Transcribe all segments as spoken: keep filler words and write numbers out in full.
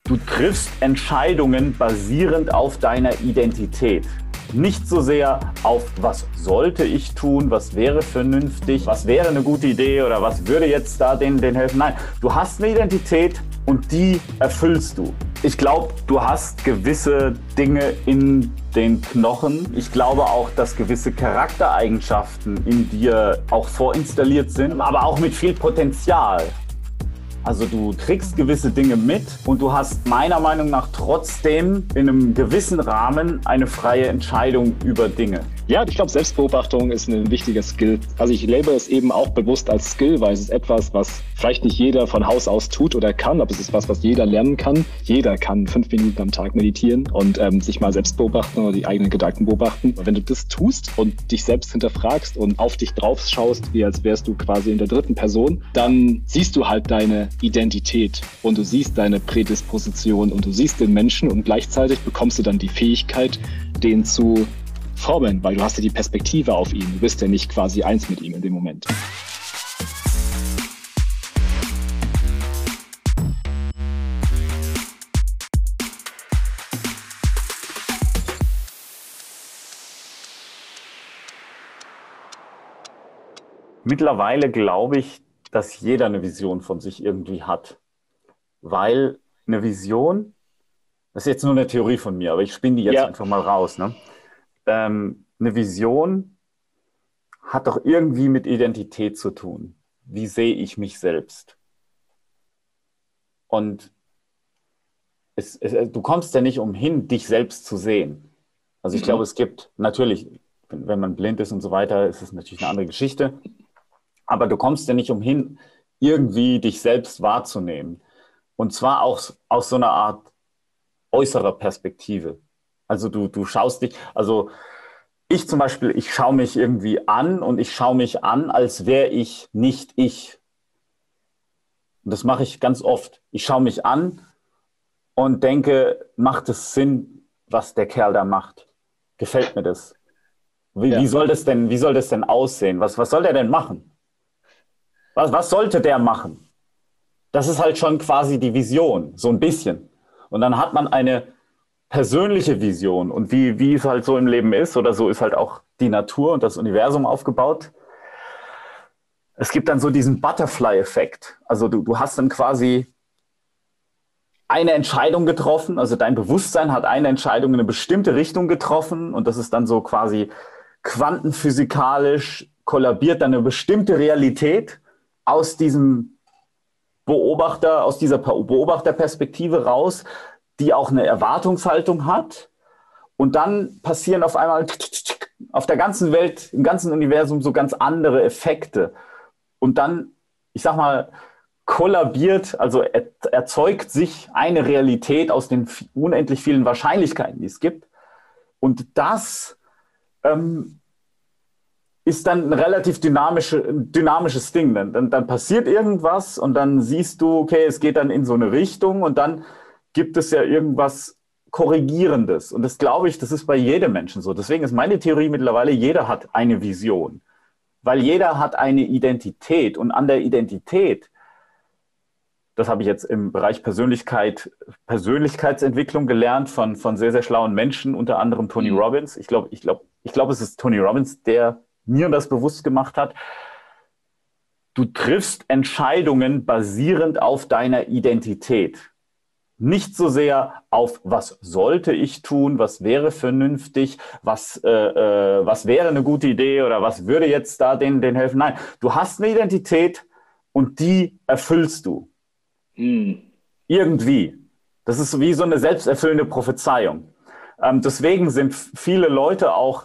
Du triffst Entscheidungen basierend auf deiner Identität. Nicht so sehr auf, was sollte ich tun, was wäre vernünftig, was wäre eine gute Idee oder was würde jetzt da denen, denen helfen. Nein, du hast eine Identität und die erfüllst du. Ich glaube, du hast gewisse Dinge in den Knochen. Ich glaube auch, dass gewisse Charaktereigenschaften in dir auch vorinstalliert sind, aber auch mit viel Potenzial. Also du kriegst gewisse Dinge mit und du hast meiner Meinung nach trotzdem in einem gewissen Rahmen eine freie Entscheidung über Dinge. Ja, ich glaube, Selbstbeobachtung ist ein wichtiger Skill. Also ich label es eben auch bewusst als Skill, weil es ist etwas, was vielleicht nicht jeder von Haus aus tut oder kann, aber es ist was, was jeder lernen kann. Jeder kann fünf Minuten am Tag meditieren und ähm, sich mal selbst beobachten oder die eigenen Gedanken beobachten. Und wenn du das tust und dich selbst hinterfragst und auf dich drauf schaust, wie als wärst du quasi in der dritten Person, dann siehst du halt deine Identität und du siehst deine Prädisposition und du siehst den Menschen und gleichzeitig bekommst du dann die Fähigkeit, den zu formen, weil du hast ja die Perspektive auf ihn. Du bist ja nicht quasi eins mit ihm in dem Moment. Mittlerweile glaube ich, dass jeder eine Vision von sich irgendwie hat. Weil eine Vision, das ist jetzt nur eine Theorie von mir, aber ich spinne die jetzt Ja. einfach mal raus. Ne? Ähm, eine Vision hat doch irgendwie mit Identität zu tun. Wie sehe ich mich selbst? Und es, es, du kommst ja nicht umhin, dich selbst zu sehen. Also ich Mhm. glaube, es gibt natürlich, wenn, wenn man blind ist und so weiter, ist es natürlich eine andere Geschichte. Aber du kommst ja nicht umhin, irgendwie dich selbst wahrzunehmen. Und zwar auch aus so einer Art äußerer Perspektive. Also du, du schaust dich, also ich zum Beispiel, ich schaue mich irgendwie an und ich schaue mich an, als wäre ich nicht ich. Und das mache ich ganz oft. Ich schaue mich an und denke, macht es Sinn, was der Kerl da macht? Gefällt mir das? Wie, Ja. wie soll das denn, wie soll das denn aussehen? Was, was soll der denn machen? Was, was sollte der machen? Das ist halt schon quasi die Vision, so ein bisschen. Und dann hat man eine persönliche Vision und wie, wie es halt so im Leben ist oder so ist halt auch die Natur und das Universum aufgebaut. Es gibt dann so diesen Butterfly-Effekt. Also du, du hast dann quasi eine Entscheidung getroffen, also dein Bewusstsein hat eine Entscheidung in eine bestimmte Richtung getroffen und das ist dann so quasi quantenphysikalisch kollabiert dann eine bestimmte Realität aus diesem Beobachter, aus dieser Beobachterperspektive raus, die auch eine Erwartungshaltung hat. Und dann passieren auf einmal auf der ganzen Welt, im ganzen Universum so ganz andere Effekte. Und dann, ich sag mal, kollabiert, also er, erzeugt sich eine Realität aus den unendlich vielen Wahrscheinlichkeiten, die es gibt. Und das ähm, ist dann ein relativ dynamische, dynamisches Ding. Dann, dann, dann passiert irgendwas und dann siehst du, okay, es geht dann in so eine Richtung und dann gibt es ja irgendwas Korrigierendes. Und das glaube ich, das ist bei jedem Menschen so. Deswegen ist meine Theorie mittlerweile, jeder hat eine Vision. Weil jeder hat eine Identität. Und an der Identität, das habe ich jetzt im Bereich Persönlichkeit, Persönlichkeitsentwicklung gelernt von, von sehr, sehr schlauen Menschen, unter anderem Tony Mhm. Robbins. Ich glaube, ich glaube, ich glaube, es ist Tony Robbins, der mir das bewusst gemacht hat. Du triffst Entscheidungen basierend auf deiner Identität. Nicht so sehr auf, was sollte ich tun, was wäre vernünftig, was, äh, äh, was wäre eine gute Idee oder was würde jetzt da denen, denen helfen. Nein, du hast eine Identität und die erfüllst du. Mhm. Irgendwie. Das ist wie so eine selbsterfüllende Prophezeiung. Ähm, deswegen sind viele Leute auch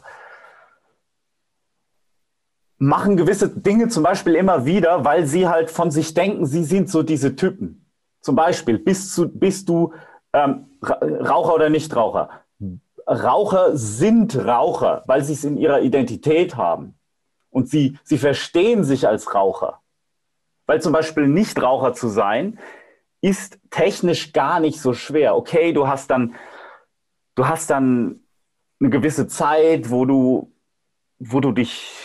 machen gewisse Dinge zum Beispiel immer wieder, weil sie halt von sich denken, sie sind so diese Typen. Zum Beispiel, bist du, bist du ähm, Raucher oder Nichtraucher? Raucher sind Raucher, weil sie es in ihrer Identität haben. Und sie, sie verstehen sich als Raucher. Weil zum Beispiel Nichtraucher zu sein, ist technisch gar nicht so schwer. Okay, du hast dann, du hast dann eine gewisse Zeit, wo du, wo du dich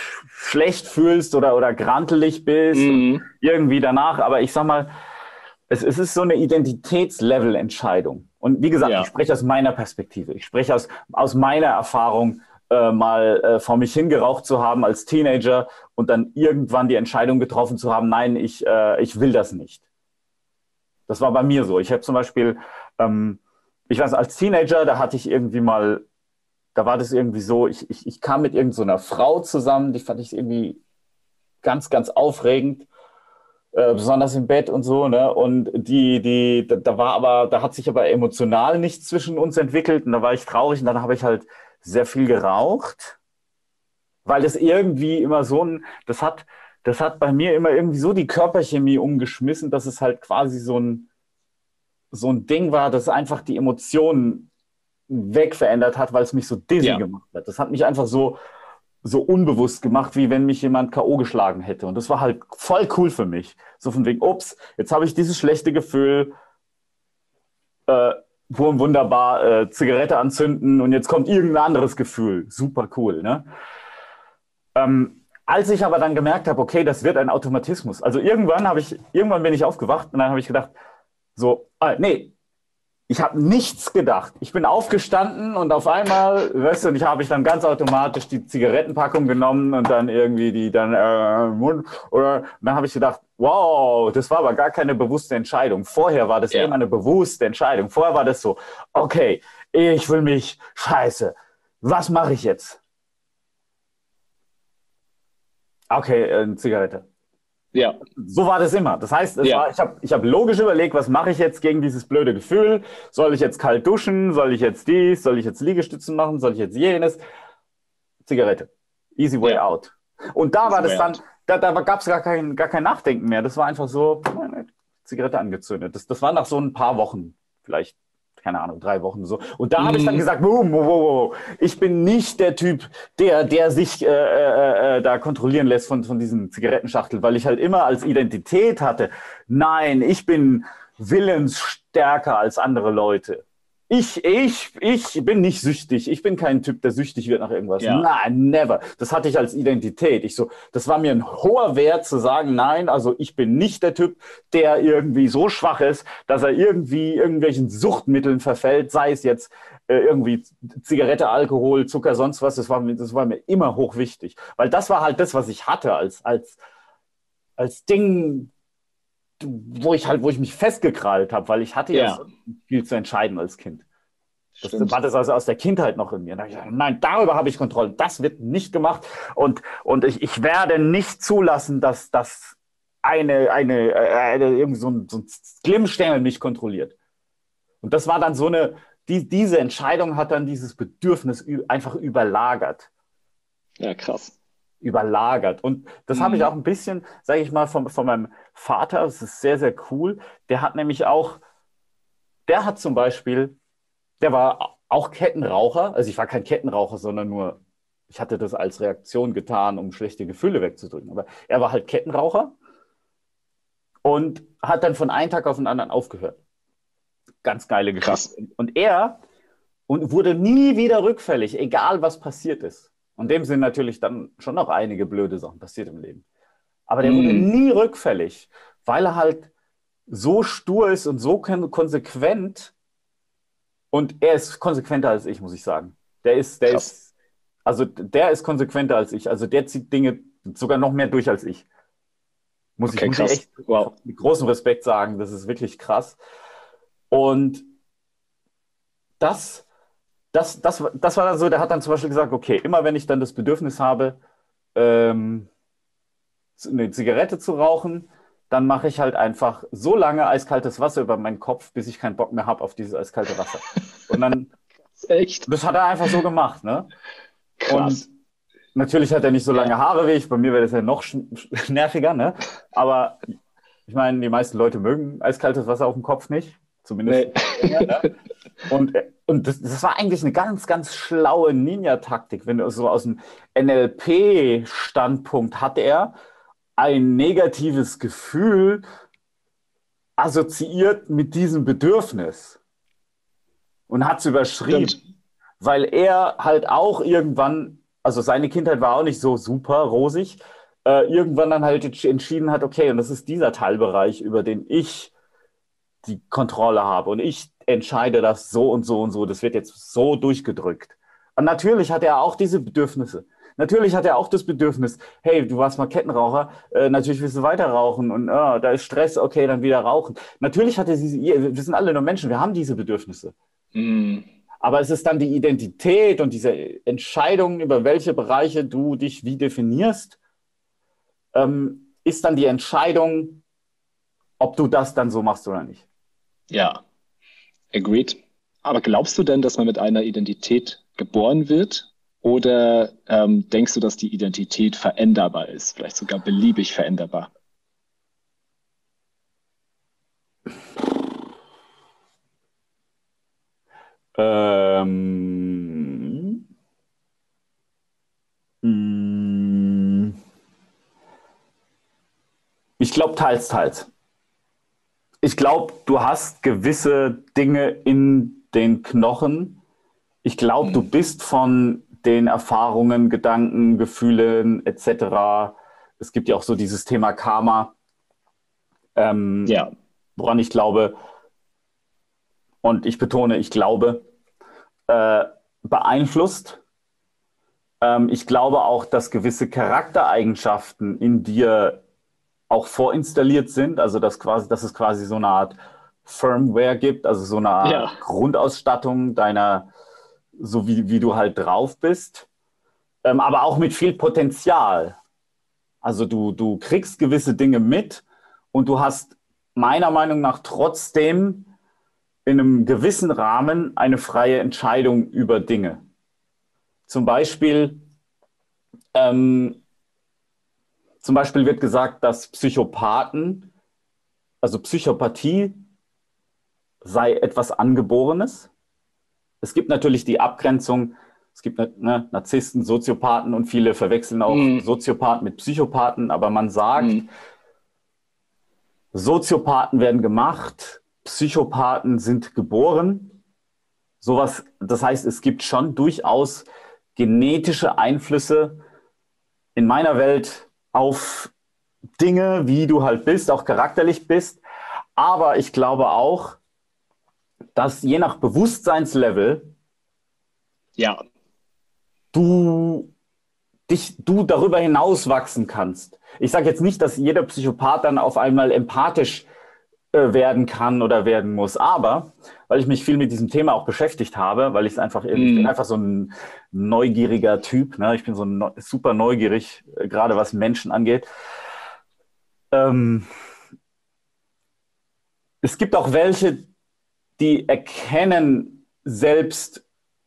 schlecht fühlst oder, oder grantelig bist Mhm. und irgendwie danach. Aber ich sag mal, es, es ist so eine Identitätslevel-Entscheidung. Und wie gesagt, Ja. ich spreche aus meiner Perspektive. Ich spreche aus, aus meiner Erfahrung, äh, mal äh, vor mich hingeraucht zu haben als Teenager und dann irgendwann die Entscheidung getroffen zu haben, nein, ich, äh, ich will das nicht. Das war bei mir so. Ich habe zum Beispiel, ähm, ich weiß, als Teenager, da hatte ich irgendwie mal, da war das irgendwie so, ich, ich, ich kam mit irgendeiner so Frau zusammen, die fand ich irgendwie ganz, ganz aufregend, äh, besonders im Bett und so, ne? Und die, die, da, da war aber, da hat sich aber emotional nichts zwischen uns entwickelt und da war ich traurig und dann habe ich halt sehr viel geraucht, weil das irgendwie immer so ein, das hat, das hat bei mir immer irgendwie so die Körperchemie umgeschmissen, dass es halt quasi so ein, so ein Ding war, das einfach die Emotionen wegverändert hat, weil es mich so dizzy Ja. gemacht hat. Das hat mich einfach so, so unbewusst gemacht, wie wenn mich jemand K O geschlagen hätte. Und das war halt voll cool für mich. So von wegen, ups, jetzt habe ich dieses schlechte Gefühl, äh, wunderbar, äh, Zigarette anzünden und jetzt kommt irgendein anderes Gefühl. Super cool, ne? Ähm, als ich aber dann gemerkt habe, okay, das wird ein Automatismus. Also irgendwann habe ich, irgendwann bin ich aufgewacht und dann habe ich gedacht, so, ah, nee, ich habe nichts gedacht. Ich bin aufgestanden und auf einmal, weißt du, und ich habe ich dann ganz automatisch die Zigarettenpackung genommen und dann irgendwie die dann äh, im Mund oder und dann habe ich gedacht, wow, das war aber gar keine bewusste Entscheidung. Vorher war das Ja. immer eine bewusste Entscheidung. Vorher war das so, okay, ich will mich, scheiße, was mache ich jetzt? Okay, äh, eine Zigarette. Ja. So war das immer. Das heißt, es Ja. war, ich habe ich hab logisch überlegt, was mache ich jetzt gegen dieses blöde Gefühl? Soll ich jetzt kalt duschen? Soll ich jetzt dies? Soll ich jetzt Liegestützen machen? Soll ich jetzt jenes? Zigarette. Easy way Ja. out. Und da Easy war das way dann, out. da, da gab es gar kein, gar kein Nachdenken mehr. Das war einfach so, Zigarette angezündet. Das, das war nach so ein paar Wochen, vielleicht, keine Ahnung, drei Wochen so. Und da habe ich dann Mhm. gesagt, boom, wow, wow, wow. Ich bin nicht der Typ, der, der sich äh, äh, äh, da kontrollieren lässt von, von diesen Zigarettenschachteln, weil ich halt immer als Identität hatte, nein, ich bin willensstärker als andere Leute. Ich, ich, ich bin nicht süchtig. Ich bin kein Typ, der süchtig wird nach irgendwas. Ja. Nein, never. Das hatte ich als Identität. Ich so, das war mir ein hoher Wert zu sagen, nein, also ich bin nicht der Typ, der irgendwie so schwach ist, dass er irgendwie irgendwelchen Suchtmitteln verfällt, sei es jetzt äh, irgendwie Zigarette, Alkohol, Zucker, sonst was. Das war mir, das war mir immer hochwichtig. Weil das war halt das, was ich hatte als, als, als Ding, wo ich halt, wo ich mich festgekrallt habe, weil ich hatte ja, Ja. so viel zu entscheiden als Kind. Das Stimmt. war das also aus der Kindheit noch in mir. Da hab ich gesagt, nein, darüber habe ich Kontrolle. Das wird nicht gemacht. Und, und ich, ich werde nicht zulassen, dass, dass eine, eine, eine, irgend so ein, so ein Glimmstängel mich kontrolliert. Und das war dann so eine, die, diese Entscheidung hat dann dieses Bedürfnis ü- einfach überlagert. Ja, krass. Überlagert. Und das habe ich Mhm. auch ein bisschen, sage ich mal, von, von meinem Vater. Das ist sehr, sehr cool. Der hat nämlich auch, der hat zum Beispiel, der war auch Kettenraucher. Also ich war kein Kettenraucher, sondern nur, ich hatte das als Reaktion getan, um schlechte Gefühle wegzudrücken. Aber er war halt Kettenraucher und hat dann von einem Tag auf den anderen aufgehört. Ganz geile Krass. Geschichte. Und er und wurde nie wieder rückfällig, egal was passiert ist. Und dem sind natürlich dann schon noch einige blöde Sachen passiert im Leben. Aber der wurde Mhm. nie rückfällig, weil er halt so stur ist und so kon- konsequent. Und er ist konsequenter als ich, muss ich sagen. Der ist, der Krass. ist, also der ist konsequenter als ich. Also der zieht Dinge sogar noch mehr durch als ich. Muss ich, Okay, muss ich krass. echt Wow. mit großem Respekt sagen. Das ist wirklich krass. Und das, das, das, war- das war dann so, der hat dann zum Beispiel gesagt, okay, immer wenn ich dann das Bedürfnis habe, ähm, eine Zigarette zu rauchen, dann mache ich halt einfach so lange eiskaltes Wasser über meinen Kopf, bis ich keinen Bock mehr habe auf dieses eiskalte Wasser. Und dann, Echt? das hat er einfach so gemacht, ne? Krass. Und natürlich hat er nicht so Ja. lange Haare wie ich, bei mir wäre das ja noch sch- sch- nerviger, ne? Aber ich meine, die meisten Leute mögen eiskaltes Wasser auf dem Kopf nicht, zumindest. Nee. Ne? Und, und das, das war eigentlich eine ganz, ganz schlaue Ninja-Taktik. Wenn du so aus dem N L P-Standpunkt hat er ein negatives Gefühl assoziiert mit diesem Bedürfnis und hat es überschrieben, Stimmt. weil er halt auch irgendwann, also seine Kindheit war auch nicht so super rosig, äh, irgendwann dann halt entschieden hat, okay, und das ist dieser Teilbereich, über den ich die Kontrolle habe und ich entscheide das so und so und so, das wird jetzt so durchgedrückt. Und natürlich hat er auch diese Bedürfnisse. Natürlich hat er auch das Bedürfnis, hey, du warst mal Kettenraucher, äh, natürlich willst du weiter rauchen und äh, da ist Stress, okay, dann wieder rauchen. Natürlich hat er diese, wir sind alle nur Menschen, wir haben diese Bedürfnisse. Mm. Aber es ist dann die Identität und diese Entscheidung, über welche Bereiche du dich wie definierst, ähm, ist dann die Entscheidung, ob du das dann so machst oder nicht. Ja, agreed. Aber glaubst du denn, dass man mit einer Identität geboren wird? Oder ähm, denkst du, dass die Identität veränderbar ist, vielleicht sogar beliebig veränderbar? Ähm, ich glaube teils, teils. Ich glaube, du hast gewisse Dinge in den Knochen. Ich glaube, hm. du bist von den Erfahrungen, Gedanken, Gefühlen et cetera. Es gibt ja auch so dieses Thema Karma, ähm, ja. woran ich glaube, und ich betone, ich glaube, äh, beeinflusst. Ähm, ich glaube auch, dass gewisse Charaktereigenschaften in dir auch vorinstalliert sind, also dass, quasi, dass es quasi so eine Art Firmware gibt, also so eine Art ja. Grundausstattung deiner, so wie, wie du halt drauf bist, ähm, aber auch mit viel Potenzial. Also du, du kriegst gewisse Dinge mit und du hast meiner Meinung nach trotzdem in einem gewissen Rahmen eine freie Entscheidung über Dinge. Zum Beispiel, ähm, zum Beispiel wird gesagt, dass Psychopathen, also Psychopathie sei etwas Angeborenes. Es gibt natürlich die Abgrenzung, es gibt ne, Narzissten, Soziopathen und viele verwechseln auch mm. Soziopathen mit Psychopathen, aber man sagt, mm. Soziopathen werden gemacht, Psychopathen sind geboren. Sowas, das heißt, es gibt schon durchaus genetische Einflüsse in meiner Welt auf Dinge, wie du halt bist, auch charakterlich bist. Aber ich glaube auch, dass je nach Bewusstseinslevel ja. du, dich, du darüber hinaus wachsen kannst. Ich sage jetzt nicht, dass jeder Psychopath dann auf einmal empathisch äh, werden kann oder werden muss, aber weil ich mich viel mit diesem Thema auch beschäftigt habe, weil ich es einfach, mm. ich bin einfach so ein neugieriger Typ, ne? Ich bin so ein, super neugierig, äh, gerade was Menschen angeht. Ähm, es gibt auch welche, die erkennen selbst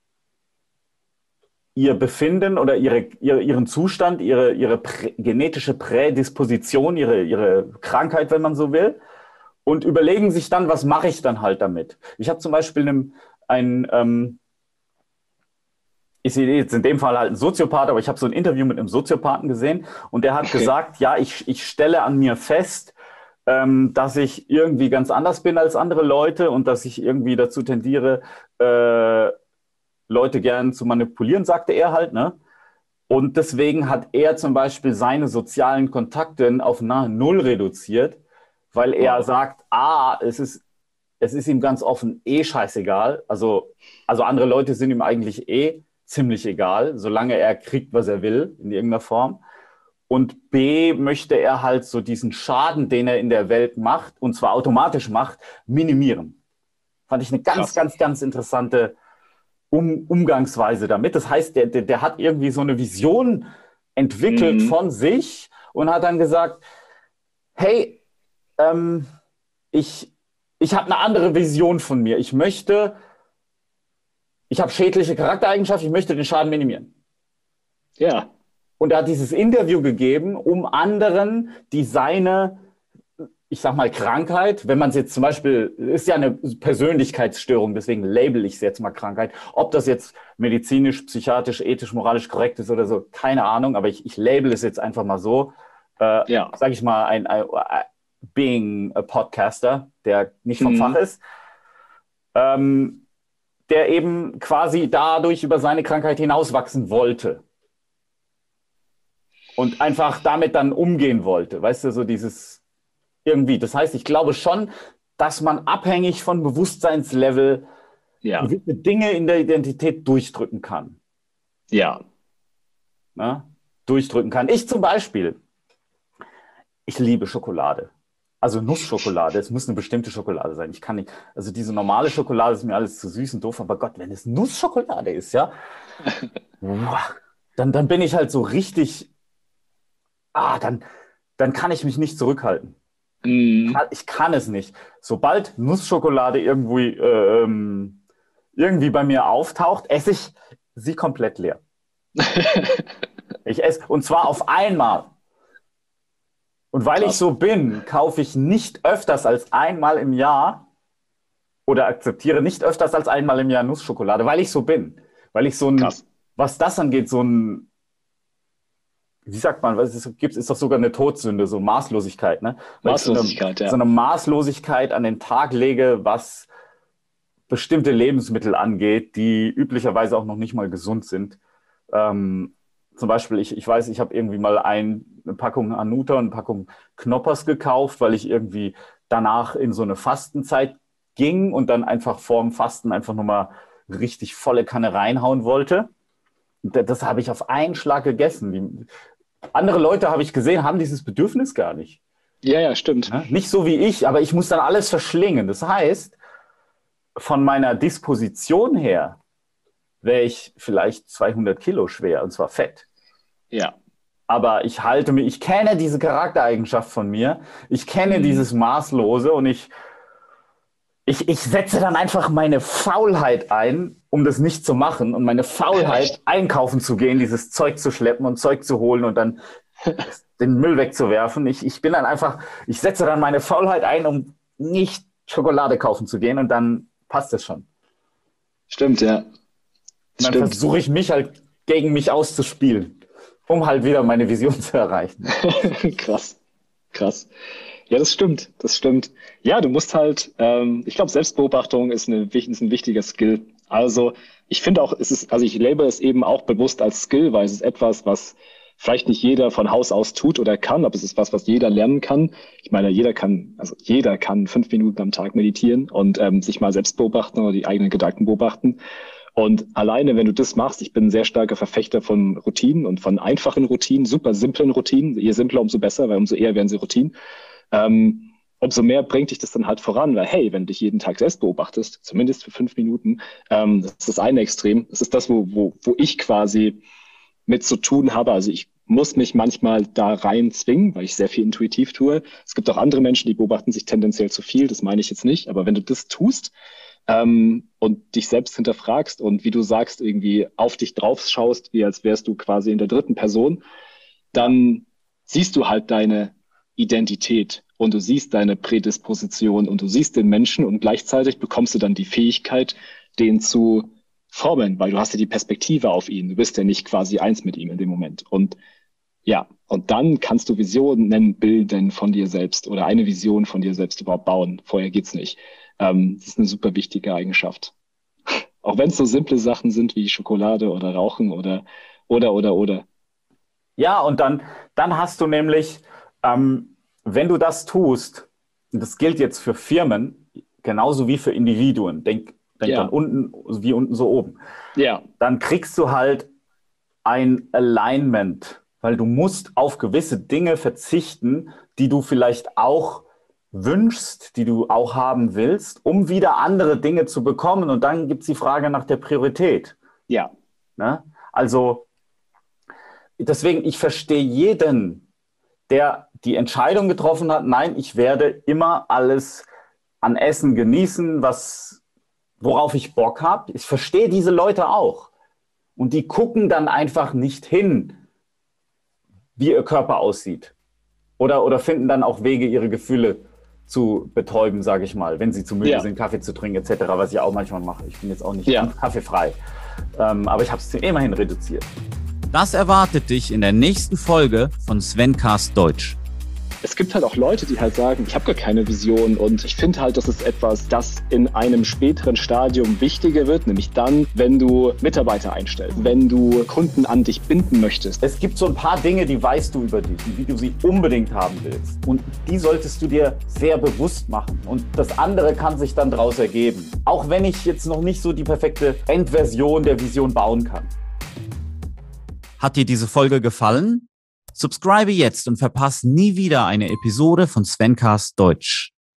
ihr Befinden oder ihre, ihre, ihren Zustand, ihre, ihre prä, genetische Prädisposition, ihre, ihre Krankheit, wenn man so will, und überlegen sich dann, was mache ich dann halt damit. Ich habe zum Beispiel einen, einen ähm, ich sehe jetzt in dem Fall halt einen Soziopath, aber ich habe so ein Interview mit einem Soziopathen gesehen und der hat okay. gesagt, ja, ich, ich stelle an mir fest, Ähm, dass ich irgendwie ganz anders bin als andere Leute und dass ich irgendwie dazu tendiere, äh, Leute gern zu manipulieren, sagte er halt, ne? Und deswegen hat er zum Beispiel seine sozialen Kontakte auf nahe Null reduziert, weil er wow. sagt, ah, es ist, es ist ihm ganz offen eh scheißegal. Also, also andere Leute sind ihm eigentlich eh ziemlich egal, solange er kriegt, was er will, in irgendeiner Form. Und B, möchte er halt so diesen Schaden, den er in der Welt macht, und zwar automatisch macht, minimieren. Fand ich eine ganz, Krass. ganz, ganz interessante um Umgangsweise damit. Das heißt, der, der, der hat irgendwie so eine Vision entwickelt mhm. von sich und hat dann gesagt, hey, ähm, ich, ich habe eine andere Vision von mir. Ich möchte, ich habe schädliche Charaktereigenschaften, ich möchte den Schaden minimieren. Ja. Und er hat dieses Interview gegeben, um anderen, die seine, ich sag mal, Krankheit, wenn man es jetzt zum Beispiel, ist ja eine Persönlichkeitsstörung, deswegen label ich es jetzt mal Krankheit, ob das jetzt medizinisch, psychiatrisch, ethisch, moralisch korrekt ist oder so, keine Ahnung, aber ich, ich label es jetzt einfach mal so, äh, ja. sag ich mal, ein, ein, ein being a Podcaster, der nicht vom mhm. Fach ist, ähm, der eben quasi dadurch über seine Krankheit hinauswachsen wollte. Und einfach damit dann umgehen wollte, weißt du, so dieses irgendwie. Das heißt, ich glaube schon, dass man abhängig von Bewusstseinslevel Ja. gewisse Dinge in der Identität durchdrücken kann. Ja. Ne? Durchdrücken kann. Ich zum Beispiel, ich liebe Schokolade. Also Nussschokolade, es muss eine bestimmte Schokolade sein. Ich kann nicht, also diese normale Schokolade ist mir alles zu süß und doof, aber Gott, wenn es Nussschokolade ist, ja, dann, dann bin ich halt so richtig, ah, dann, dann kann ich mich nicht zurückhalten. Mm. Ich kann es nicht. Sobald Nussschokolade irgendwie, äh, ähm, irgendwie bei mir auftaucht, esse ich sie komplett leer. Ich esse, und zwar auf einmal. Und weil Krass. ich so bin, kaufe ich nicht öfters als einmal im Jahr oder akzeptiere nicht öfters als einmal im Jahr Nussschokolade, weil ich so bin. Weil ich so ein, Krass. was das angeht, so ein, wie sagt man, was es gibt, ist doch sogar eine Todsünde, so Maßlosigkeit, ne? Weil ich Maßlosigkeit, so eine, ja. so eine Maßlosigkeit an den Tag lege, was bestimmte Lebensmittel angeht, die üblicherweise auch noch nicht mal gesund sind. Ähm, zum Beispiel, ich, ich weiß, ich habe irgendwie mal ein, eine Packung Hanuta und eine Packung Knoppers gekauft, weil ich irgendwie danach in so eine Fastenzeit ging und dann einfach vorm Fasten einfach nochmal richtig volle Kanne reinhauen wollte. Und das habe ich auf einen Schlag gegessen. Die, andere Leute, habe ich gesehen, haben dieses Bedürfnis gar nicht. Ja, ja, stimmt. Ja? Nicht so wie ich, aber ich muss dann alles verschlingen. Das heißt, von meiner Disposition her wäre ich vielleicht zweihundert Kilo schwer, und zwar fett. Ja. Aber ich halte mich, ich kenne diese Charaktereigenschaft von mir, ich kenne mhm. dieses Maßlose und ich, ich, ich setze dann einfach meine Faulheit ein, um das nicht zu machen und meine Faulheit, Echt? einkaufen zu gehen, dieses Zeug zu schleppen und Zeug zu holen und dann den Müll wegzuwerfen. Ich, ich bin dann einfach, ich setze dann meine Faulheit ein, um nicht Schokolade kaufen zu gehen und dann passt es schon. Stimmt, ja. Und dann versuche ich mich halt gegen mich auszuspielen, um halt wieder meine Vision zu erreichen. Krass, krass. Ja, das stimmt, das stimmt. Ja, du musst halt, ähm, ich glaube, Selbstbeobachtung ist, eine, ist ein wichtiger Skill. Also ich finde auch, es ist, also ich label es eben auch bewusst als Skill, weil es ist etwas, was vielleicht nicht jeder von Haus aus tut oder kann, aber es ist was, was jeder lernen kann. Ich meine, jeder kann, also jeder kann fünf Minuten am Tag meditieren und ähm, sich mal selbst beobachten oder die eigenen Gedanken beobachten. Und alleine, wenn du das machst, ich bin ein sehr starker Verfechter von Routinen und von einfachen Routinen, super simplen Routinen. Je simpler, umso besser, weil umso eher werden sie Routinen. Ähm, umso mehr bringt dich das dann halt voran, weil hey, wenn du dich jeden Tag selbst beobachtest, zumindest für fünf Minuten, ähm, das ist das eine Extrem. Das ist das, wo, wo, wo ich quasi mit zu tun habe. Also ich muss mich manchmal da rein zwingen, weil ich sehr viel intuitiv tue. Es gibt auch andere Menschen, die beobachten sich tendenziell zu viel. Das meine ich jetzt nicht. Aber wenn du das tust, Ähm, und dich selbst hinterfragst und wie du sagst, irgendwie auf dich drauf schaust, wie als wärst du quasi in der dritten Person, dann siehst du halt deine Identität und du siehst deine Prädisposition und du siehst den Menschen und gleichzeitig bekommst du dann die Fähigkeit, den zu formen, weil du hast ja die Perspektive auf ihn. Du bist ja nicht quasi eins mit ihm in dem Moment. Und ja, und dann kannst du Visionen bilden von dir selbst oder eine Vision von dir selbst überhaupt bauen. Vorher geht's nicht. Ähm, das ist eine super wichtige Eigenschaft. Auch wenn es so simple Sachen sind wie Schokolade oder Rauchen oder, oder, oder, oder. Ja, und dann, dann hast du nämlich, ähm, wenn du das tust, und das gilt jetzt für Firmen, genauso wie für Individuen, denk, denk Ja. dann unten wie unten so oben, Ja, dann kriegst du halt ein Alignment, weil du musst auf gewisse Dinge verzichten, die du vielleicht auch wünschst, die du auch haben willst, um wieder andere Dinge zu bekommen. Und dann gibt es die Frage nach der Priorität. ja, Ne? Also deswegen, ich verstehe jeden, der die Entscheidung getroffen hat, nein, ich werde immer alles an Essen genießen, was, worauf ich Bock habe. Ich verstehe diese Leute auch. Und die gucken dann einfach nicht hin, wie ihr Körper aussieht. Oder, oder finden dann auch Wege, ihre Gefühle zu betäuben, sage ich mal, wenn sie zu müde Ja. sind, Kaffee zu trinken et cetera, was ich auch manchmal mache. Ich bin jetzt auch nicht Ja. ganz kaffeefrei, ähm, aber ich habe es immerhin reduziert. Das erwartet dich in der nächsten Folge von Svencast Deutsch. Es gibt halt auch Leute, die halt sagen, ich habe gar keine Vision und ich finde halt, das ist etwas, das in einem späteren Stadium wichtiger wird, nämlich dann, wenn du Mitarbeiter einstellst, wenn du Kunden an dich binden möchtest. Es gibt so ein paar Dinge, die weißt du über dich und wie du sie unbedingt haben willst. Und die solltest du dir sehr bewusst machen. Und das andere kann sich dann daraus ergeben. Auch wenn ich jetzt noch nicht so die perfekte Endversion der Vision bauen kann. Hat dir diese Folge gefallen? Subscribe jetzt und verpasse nie wieder eine Episode von Svencast Deutsch.